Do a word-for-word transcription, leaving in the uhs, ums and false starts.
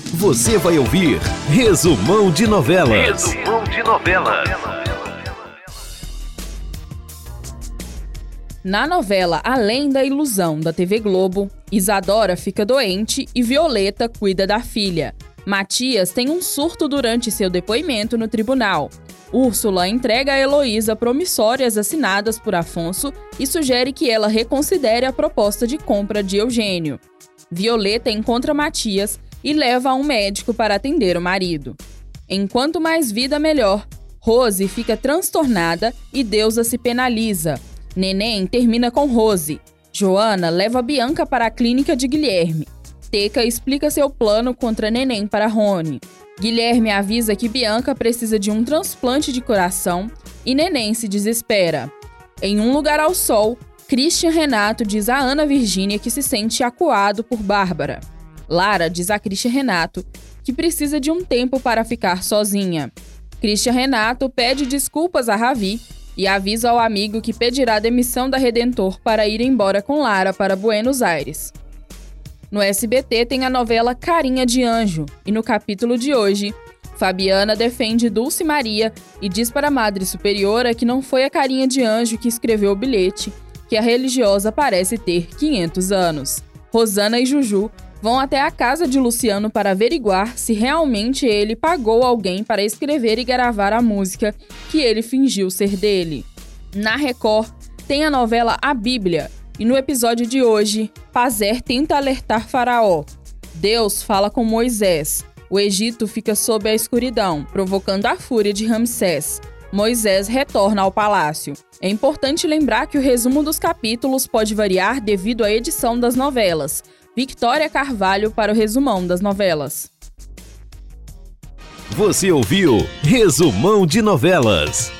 Você vai ouvir Resumão de Novelas. Resumão de Novelas. Na novela Além da Ilusão, da T V Globo, Isadora fica doente e Violeta cuida da filha. Matias tem um surto durante seu depoimento no tribunal. Úrsula entrega a Heloísa promissórias assinadas por Afonso e sugere que ela reconsidere a proposta de compra de Eugênio. Violeta encontra Matias e leva a um médico para atender o marido. Enquanto mais vida, melhor. Rose fica transtornada e Deusa se penaliza. Neném termina com Rose. Joana leva Bianca para a clínica de Guilherme. Teca explica seu plano contra Neném para Rony. Guilherme avisa que Bianca precisa de um transplante de coração e Neném se desespera. Em Um Lugar ao Sol, Christian Renato diz a Ana Virgínia que se sente acuado por Bárbara. Lara diz a Christian Renato que precisa de um tempo para ficar sozinha. Christian Renato pede desculpas a Ravi e avisa ao amigo que pedirá demissão da Redentor para ir embora com Lara para Buenos Aires. No S B T tem a novela Carinha de Anjo, e no capítulo de hoje, Fabiana defende Dulce Maria e diz para a Madre Superiora que não foi a Carinha de Anjo que escreveu o bilhete, que a religiosa parece ter quinhentos anos. Rosana e Juju vão até a casa de Luciano para averiguar se realmente ele pagou alguém para escrever e gravar a música que ele fingiu ser dele. Na Record, tem a novela A Bíblia, e no episódio de hoje, Pazer tenta alertar Faraó. Deus fala com Moisés. O Egito fica sob a escuridão, provocando a fúria de Ramsés. Moisés retorna ao palácio. É importante lembrar que o resumo dos capítulos pode variar devido à edição das novelas. Victoria Carvalho para o Resumão das Novelas. Você ouviu Resumão de Novelas.